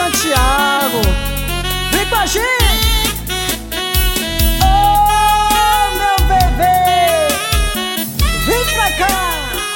Santiago, vem com a gente. Oh, meu bebê, vem pra cá.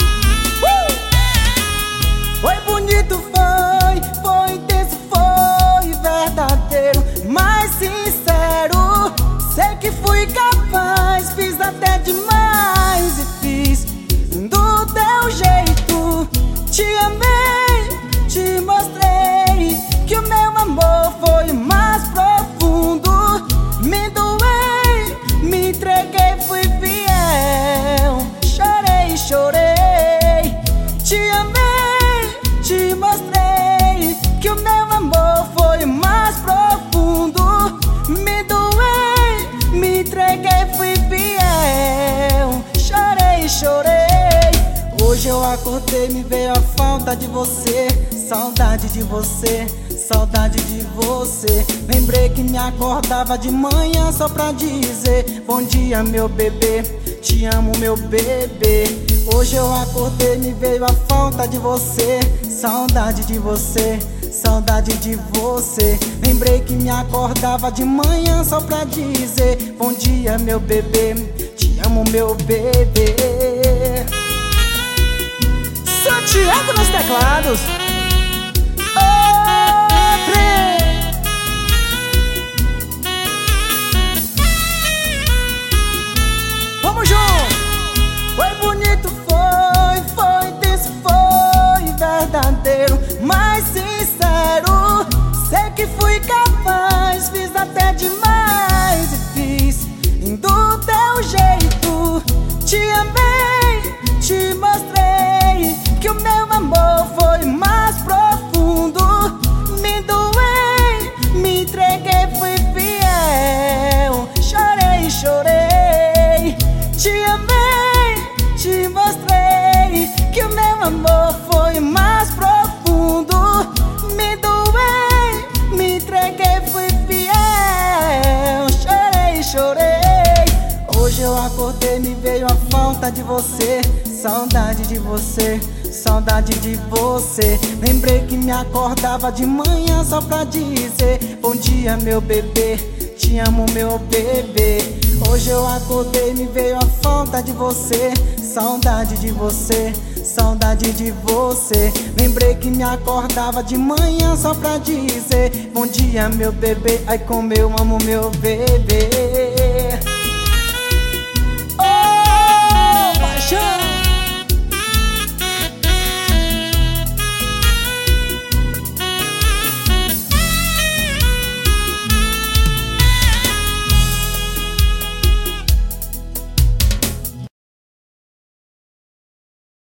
Foi bonito, foi intenso, foi verdadeiro, mais sincero. Sei que fui capaz, fiz até demais e fiz do teu jeito. Te amei, te mostrei que o meu amor foi mais profundo. Me doei, me entreguei, fui fiel. Chorei, chorei. Te amei, te mostrei que o meu amor foi mais profundo. Me doei, me entreguei, fui fiel. Chorei, chorei. Hoje eu acordei, me veio a falta de você, saudade de você, saudade de você. Lembrei que me acordava de manhã só pra dizer bom dia, meu bebê, te amo, meu bebê. Hoje eu acordei, me veio a falta de você, saudade de você, saudade de você. Lembrei que me acordava de manhã só pra dizer bom dia, meu bebê, te amo, meu bebê. Santiago nos teclados. Vamos junto. Foi bonito, foi intenso, foi verdadeiro, mais sincero. Sei que fui capaz, fiz até demais e fiz do teu jeito. Te amei, te mostrei que o meu amor foi mais profundo. Me doei, me entreguei, fui fiel. Chorei, chorei. Te amei, te mostrei que o meu amor foi mais profundo. Me doei, me entreguei, fui fiel. Chorei, chorei. Hoje eu acordei, me veio a falta de você, saudade de você, saudade de você. Lembrei que me acordava de manhã só pra dizer bom dia, meu bebê, te amo, meu bebê. Hoje eu acordei, me veio a falta de você, saudade de você, saudade de você. Lembrei que me acordava de manhã só pra dizer bom dia, meu bebê, ai como eu amo, meu bebê.